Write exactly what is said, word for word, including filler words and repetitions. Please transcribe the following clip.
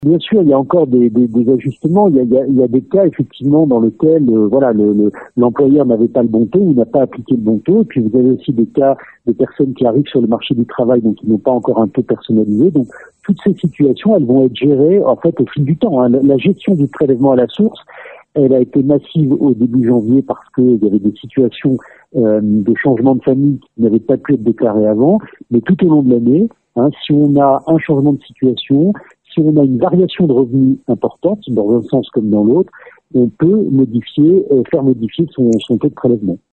Bien sûr, il y a encore des, des, des ajustements. Il y, a, il, y a, il y a des cas effectivement dans lesquels euh, voilà, le, le, l'employeur n'avait pas le bon taux ou n'a pas appliqué le bon taux. Et puis vous avez aussi des cas de personnes qui arrivent sur le marché du travail donc qui n'ont pas encore un taux personnalisé. Donc toutes ces situations, elles vont être gérées en fait au fil du temps. Hein. La, la gestion du prélèvement à la source, elle a été massive au début janvier parce qu'il y avait des situations euh, de changement de famille qui n'avaient pas pu être déclarées avant. Mais tout au long de l'année, hein, si on a un changement de situation, si on a une variation de revenus importante, dans un sens comme dans l'autre, on peut modifier, euh, faire modifier son, son taux de prélèvement.